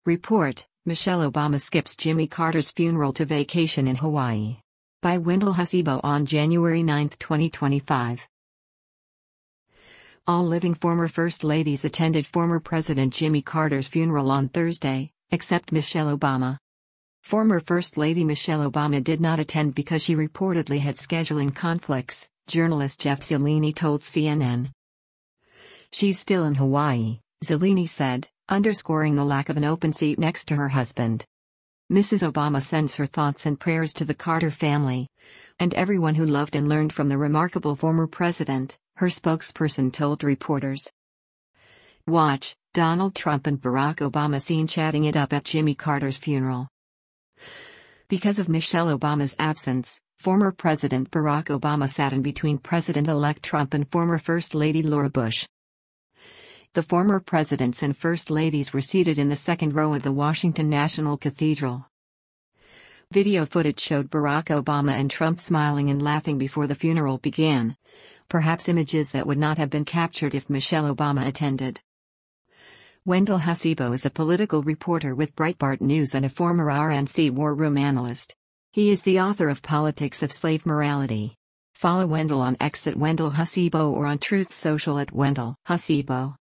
Report: Michelle Obama skips Jimmy Carter's funeral to vacation in Hawaii. By Wendell Hasibo on January 9, 2025. All living former First Ladies attended former President Jimmy Carter's funeral on Thursday, except Michelle Obama. Former First Lady Michelle Obama did not attend because she reportedly had scheduling conflicts, journalist Jeff Zeleny told CNN. She's still in Hawaii, Zeleny said, underscoring the lack of an open seat next to her husband. Mrs. Obama sends her thoughts and prayers to the Carter family and everyone who loved and learned from the remarkable former president, her spokesperson told reporters. Watch: Donald Trump and Barack Obama seen chatting it up at Jimmy Carter's funeral. Because of Michelle Obama's absence, former President Barack Obama sat in between President-elect Trump and former First Lady Laura Bush. The former presidents and first ladies were seated in the second row of the Washington National Cathedral. Video footage showed Barack Obama and Trump smiling and laughing before the funeral began, perhaps images that would not have been captured if Michelle Obama attended. Wendell Hasibo is a political reporter with Breitbart News and a former RNC war room analyst. He is the author of Politics of Slave Morality. Follow Wendell on X at Wendell Hasibo or on Truth Social at Wendell Hasibo.